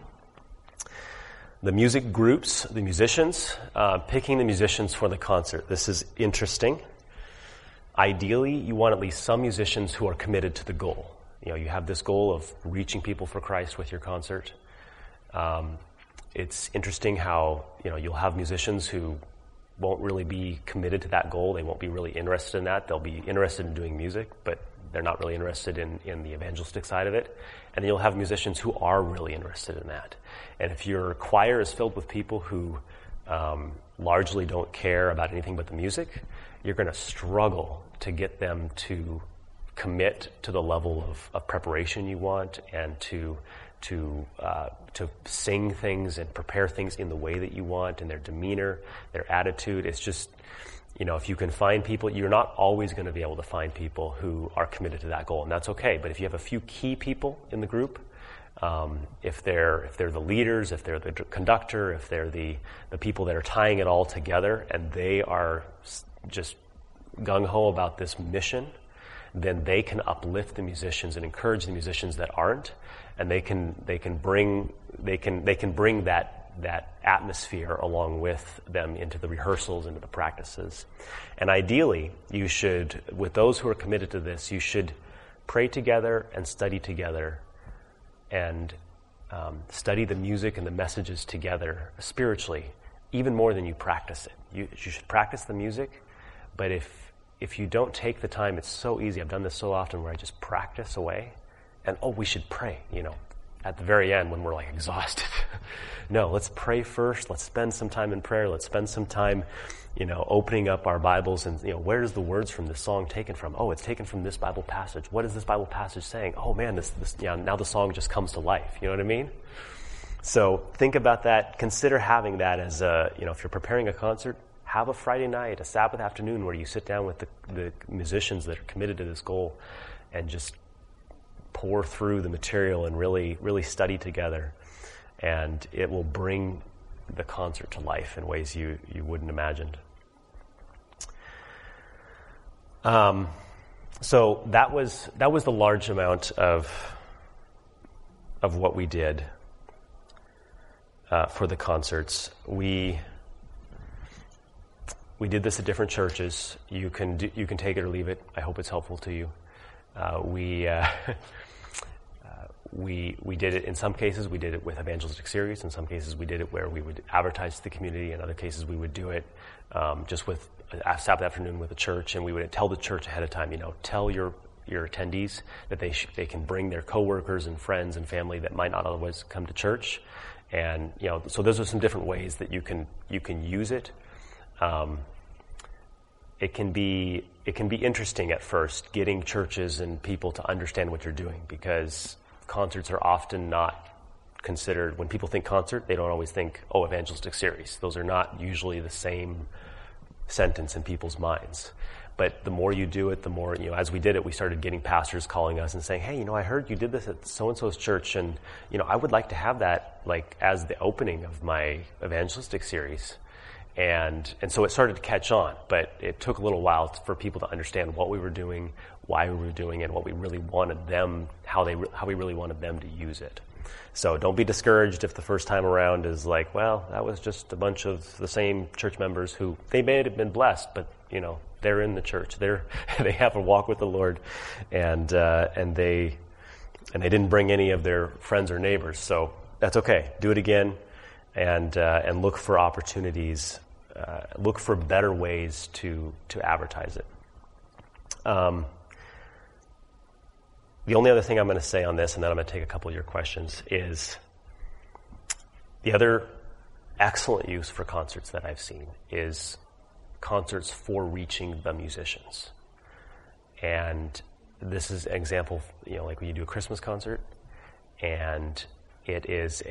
The music groups, the musicians, picking the musicians for the concert. This is interesting. Ideally, you want at least some musicians who are committed to the goal. You have this goal of reaching people for Christ with your concert. It's interesting how, you'll have musicians who won't really be committed to that goal. They won't be really interested in that. They'll be interested in doing music, but they're not really interested in the evangelistic side of it. And then you'll have musicians who are really interested in that. And if your choir is filled with people who largely don't care about anything but the music, you're going to struggle to get them to commit to the level of preparation you want, and to sing things and prepare things in the way that you want, and their demeanor, their attitude. It's just, if you can find people, you're not always going to be able to find people who are committed to that goal, and that's okay. But if you have a few key people in the group, if they're the leaders, if they're the conductor, if they're the people that are tying it all together, and they are just gung-ho about this mission, then they can uplift the musicians and encourage the musicians that aren't, and they can bring that atmosphere along with them into the rehearsals, into the practices. And ideally, you should, with those who are committed to this, you should pray together and study together, and study the music and the messages together spiritually, even more than you practice it. You should practice the music, but if you don't take the time, it's so easy. I've done this so often where I just practice away, and we should pray, at the very end when we're like exhausted. No, let's pray first. Let's spend some time in prayer. Let's spend some time, opening up our Bibles and, where's the words from this song taken from? Oh, it's taken from this Bible passage. What is this Bible passage saying? Oh man, this now the song just comes to life. You know what I mean? So think about that. Consider having that as if you're preparing a concert, have a Friday night, a Sabbath afternoon where you sit down with the musicians that are committed to this goal and just pour through the material and really, really study together. And it will bring the concert to life in ways you wouldn't imagined. So that was the large amount of what we did for the concerts. We did this at different churches. You can take it or leave it. I hope it's helpful to you. We did it, in some cases, we did it with evangelistic series. In some cases, we did it where we would advertise to the community. In other cases, we would do it just with a Sabbath afternoon with the church, and we would tell the church ahead of time, tell your attendees that they can bring their coworkers and friends and family that might not otherwise come to church. And, so those are some different ways that you can use it. It can be interesting at first, getting churches and people to understand what you're doing, because concerts are often not considered, when people think concert, they don't always think, evangelistic series. Those are not usually the same sentence in people's minds. But the more you do it, the more, as we did it, we started getting pastors calling us and saying, hey, I heard you did this at so-and-so's church, and, I would like to have that, as the opening of my evangelistic series. And so it started to catch on, but it took a little while for people to understand what we were doing, why we were doing it, what we really wanted them, how we really wanted them to use it. So don't be discouraged if the first time around is like, well, that was just a bunch of the same church members who, they may have been blessed, but they're in the church. They have a walk with the Lord, and they didn't bring any of their friends or neighbors. So that's okay. Do it again. And look for opportunities, look for better ways to advertise it. The only other thing I'm going to say on this, and then I'm going to take a couple of your questions, is the other excellent use for concerts that I've seen is concerts for reaching the musicians. And this is an example, like when you do a Christmas concert, and it is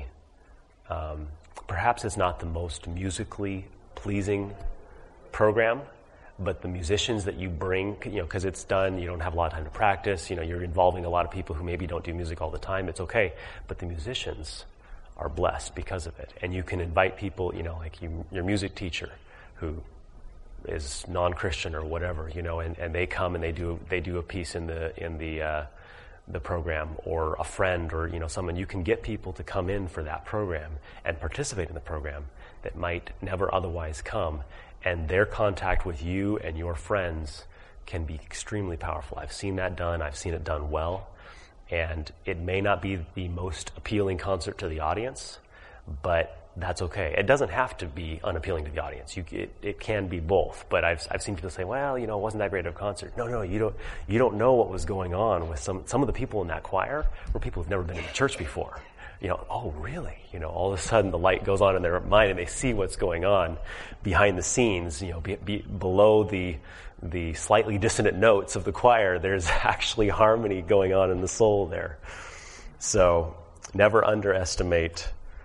perhaps it's not the most musically pleasing program, but the musicians that you bring, because it's done, you don't have a lot of time to practice, you're involving a lot of people who maybe don't do music all the time, it's okay. But the musicians are blessed because of it. And you can invite people, like your music teacher who is non-Christian or whatever, and they come and they do a piece in the program, or a friend, or someone. You can get people to come in for that program and participate in the program that might never otherwise come, and their contact with you and your friends can be extremely powerful. I've seen that done. I've seen it done well. And it may not be the most appealing concert to the audience, but that's okay. It doesn't have to be unappealing to the audience. It can be both. But I've seen people say, well, it wasn't that great of a concert. No, you don't know what was going on with some of the people in that choir were people who've never been in church before. Oh, really? All of a sudden the light goes on in their mind and they see what's going on behind the scenes, below the slightly dissonant notes of the choir. There's actually harmony going on in the soul there. So never underestimate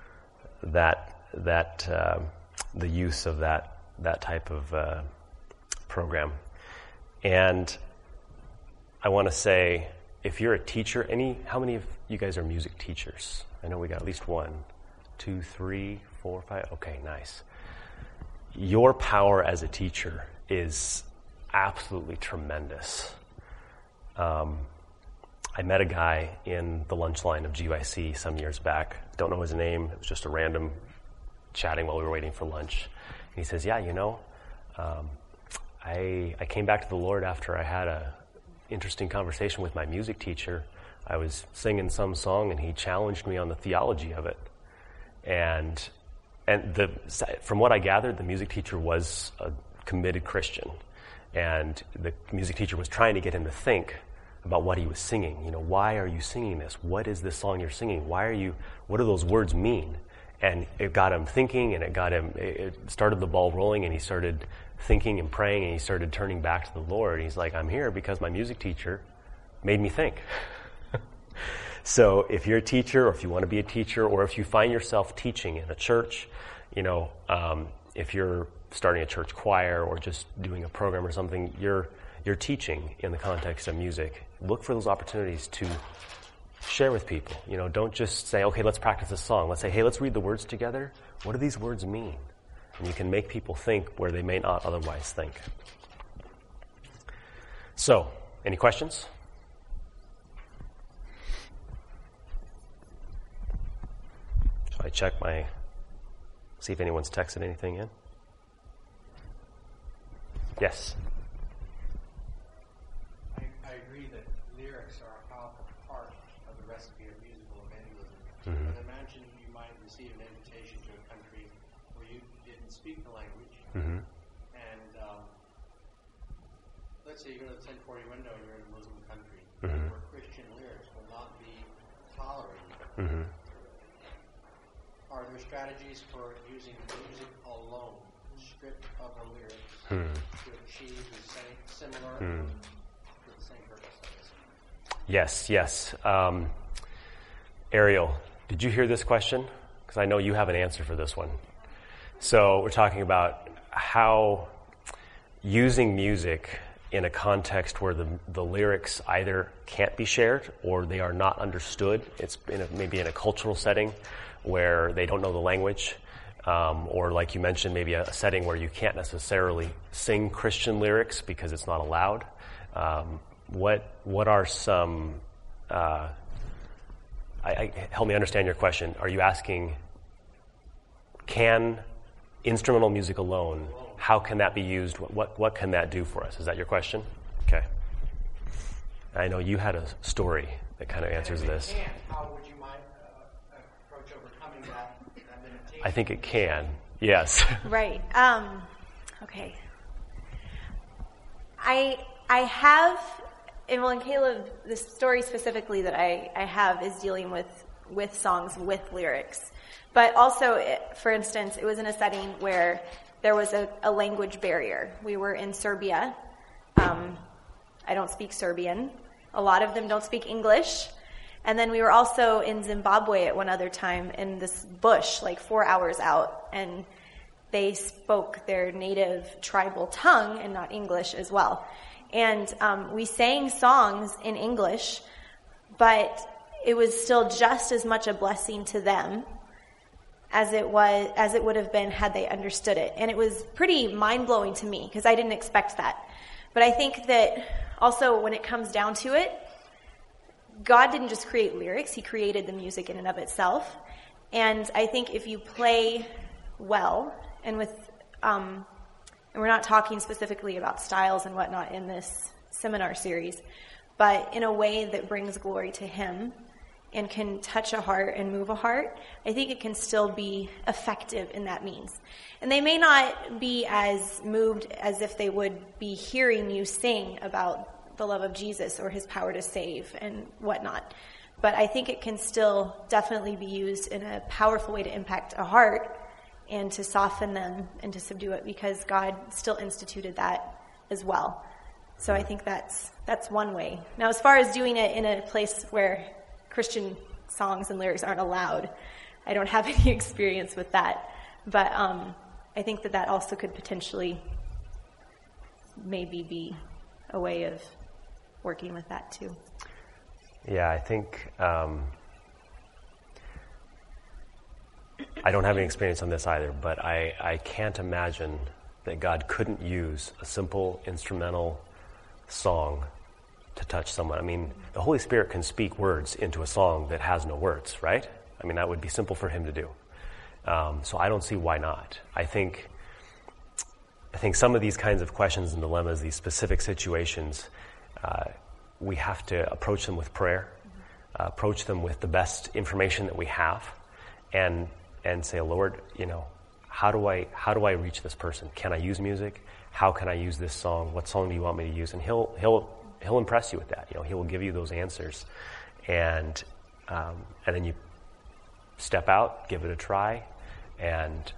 the use of that type of program. And I want to say, if you're a teacher, how many of you guys are music teachers? I know we got at least 1, 2, 3, 4, 5. Okay, nice. Your power as a teacher is absolutely tremendous. I met a guy in the lunch line of GYC some years back. Don't know his name. It was just a random chatting while we were waiting for lunch. And he says, yeah, I came back to the Lord after I had a interesting conversation with my music teacher. I was singing some song and he challenged me on the theology of it. And from what I gathered, the music teacher was a committed Christian. And the music teacher was trying to get him to think about what he was singing. Why are you singing this? What is this song you're singing? What do those words mean? And it got him thinking, and it started the ball rolling, and he started thinking and praying, and he started turning back to the Lord. He's like, I'm here because my music teacher made me think. So if you're a teacher, or if you want to be a teacher, or if you find yourself teaching in a church, if you're starting a church choir or just doing a program or something, you're teaching in the context of music. Look for those opportunities to share with people. Don't just say, okay, let's practice a song. Let's say, hey, let's read the words together. What do these words mean? And you can make people think where they may not otherwise think. So, any questions? Shall I check see if anyone's texted anything in? Yes. I agree that lyrics are a powerful part of the recipe of musical evangelism. Mm-hmm. But imagine you might receive an invitation to a country where you didn't speak the language. Mm-hmm. And let's say you go to the 1040 window and you're in a Muslim country Mm-hmm. where Christian lyrics will not be tolerated. Mm-hmm. Are there strategies for using music alone, stripped of the lyrics, to achieve the same, similar, to the same purpose? Yes. Ariel, did you hear this question? Because I know you have an answer for this one. So we're talking about how using music in a context where the lyrics either can't be shared or they are not understood. It's maybe in a cultural setting where they don't know the language, or like you mentioned, maybe a setting where you can't necessarily sing Christian lyrics because it's not allowed. What are some? Help me understand your question. Are you asking, can instrumental music alone? How can that be used? What can that do for us? Is that your question? Okay. I know you had a story that kind of answers this. How would you approach overcoming that limitation? I think it can. Yes. Right. Okay. I have, and Caleb, the story specifically that I have is dealing with songs with lyrics. But also, for instance, it was in a setting where there was a language barrier. We were in Serbia. I don't speak Serbian. A lot of them don't speak English. And then we were also in Zimbabwe at one other time in this bush, like 4 hours out, and they spoke their native tribal tongue and not English as well. And we sang songs in English, but it was still just as much a blessing to them as it would have been had they understood it. And it was pretty mind-blowing to me because I didn't expect that. But I think that also when it comes down to it, God didn't just create lyrics, he created the music in and of itself. And I think if you play well and with And we're not talking specifically about styles and whatnot in this seminar series, but in a way that brings glory to him and can touch a heart and move a heart, I think it can still be effective in that means. And they may not be as moved as if they would be hearing you sing about the love of Jesus or his power to save and whatnot. But I think it can still definitely be used in a powerful way to impact a heart and to soften them and to subdue it, because God still instituted that as well. So I think that's one way. Now, as far as doing it in a place where Christian songs and lyrics aren't allowed, I don't have any experience with that. But I think that also could potentially maybe be a way of working with that too. Yeah, I think I don't have any experience on this either, but I can't imagine that God couldn't use a simple instrumental song to touch someone. I mean, the Holy Spirit can speak words into a song that has no words, right? I mean, that would be simple for him to do. So I don't see why not. I think some of these kinds of questions and dilemmas, these specific situations, we have to approach them with prayer, approach them with the best information that we have, and say, Lord, how do I reach this person? Can I use music? How can I use this song? What song do you want me to use? And he'll impress you with that. He will give you those answers, and then you step out, give it a try, and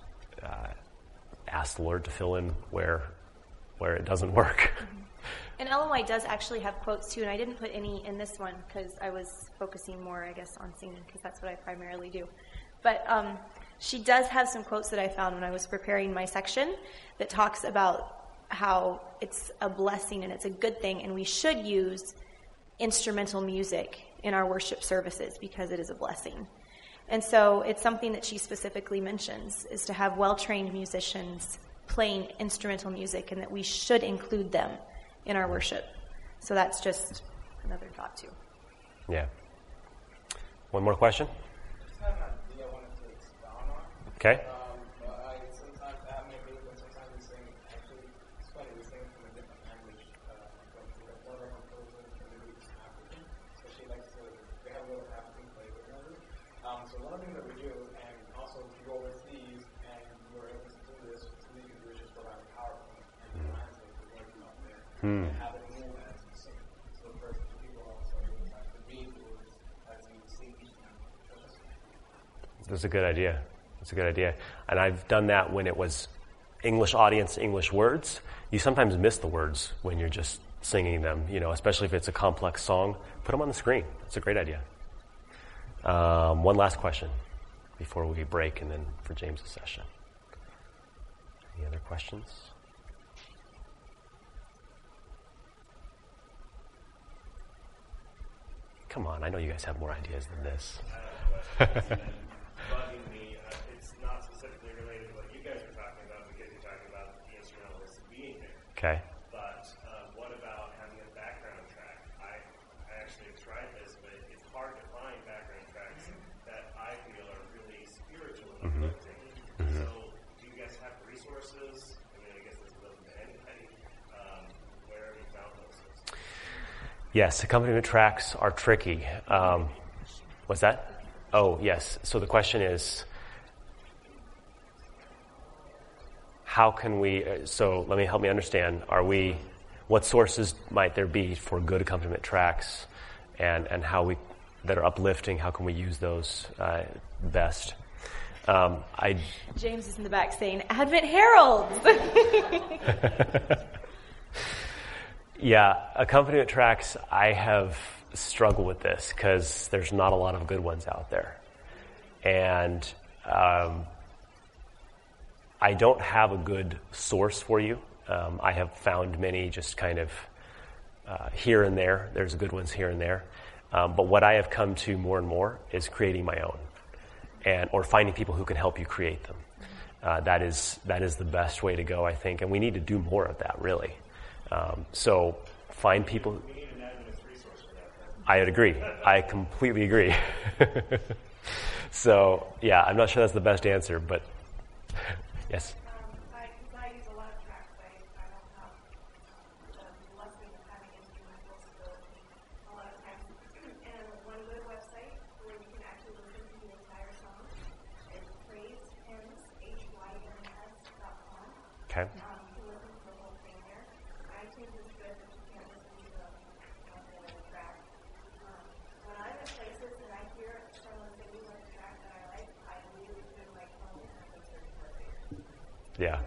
ask the Lord to fill in where it doesn't work. And Ellen White does actually have quotes too, and I didn't put any in this one because I was focusing more, I guess, on singing, because that's what I primarily do. But she does have some quotes that I found when I was preparing my section that talks about how it's a blessing and it's a good thing, and we should use instrumental music in our worship services because it is a blessing. And so it's something that she specifically mentions, is to have well-trained musicians playing instrumental music, and that we should include them in our worship. So that's just another thought too. Yeah. One more question? I have an idea I wanted to expound on. Okay. Sometimes I have my group, and sometimes we sing, actually, it's funny, we sing from a different language. One of our composers from the group is African, so she likes to, they have a little African flavor in it. So one of the things that we do, and also if you go overseas and you're able to do this, so we can do is just provide a PowerPoint and translate the words out there and have it move as you sing. So first, people also have to read the words as you sing each time. That's a good idea. And I've done that when it was English audience, English words. You sometimes miss the words when you're just singing them, especially if it's a complex song. Put them on the screen. It's a great idea. One last question before we break and then for James' session. Any other questions? Come on, I know you guys have more ideas than this. Bugging me. It's not specifically related to what you guys are talking about, because you're talking about the instrumentalist being there. Okay. But what about having a background track? I actually have tried this, but it's hard to find background tracks that I feel are really spiritual and uplifting. So do you guys have resources? I mean, I guess it's open to anybody. Where have you found those things? Yes, accompaniment tracks are tricky. What's that? Oh, yes. So the question is, how can we, so let me help me understand, what sources might there be for good accompaniment tracks, and how that are uplifting, how can we use those best? James is in the back saying, Advent Heralds! Yeah, accompaniment tracks, I have struggled with this because there's not a lot of good ones out there. And I don't have a good source for you. I have found many just kind of here and there. There's good ones here and there. But what I have come to more and more is creating my own, or finding people who can help you create them. That is the best way to go, I think. And we need to do more of that, really. So find people. We need an Adventist resource for that. I would agree. I completely agree. So, I'm not sure that's the best answer, but yes. I use a lot of tracks by Okay. Yeah.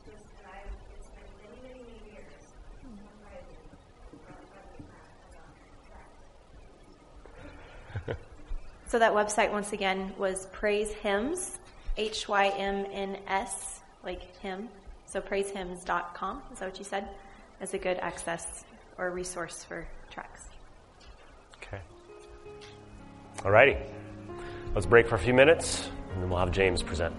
So that website, once again, was Praise Hymns, HYMNS, like hymn. So praisehymns.com, is that what you said? As a good access or resource for tracks. Okay. All righty. Let's break for a few minutes, and then we'll have James present.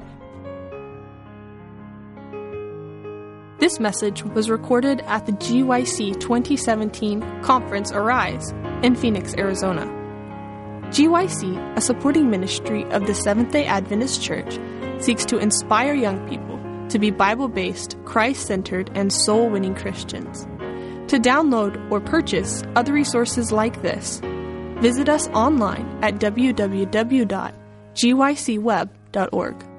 This message was recorded at the GYC 2017 Conference Arise in Phoenix, Arizona. GYC, a supporting ministry of the Seventh-day Adventist Church, seeks to inspire young people to be Bible-based, Christ-centered, and soul-winning Christians. To download or purchase other resources like this, visit us online at www.gycweb.org.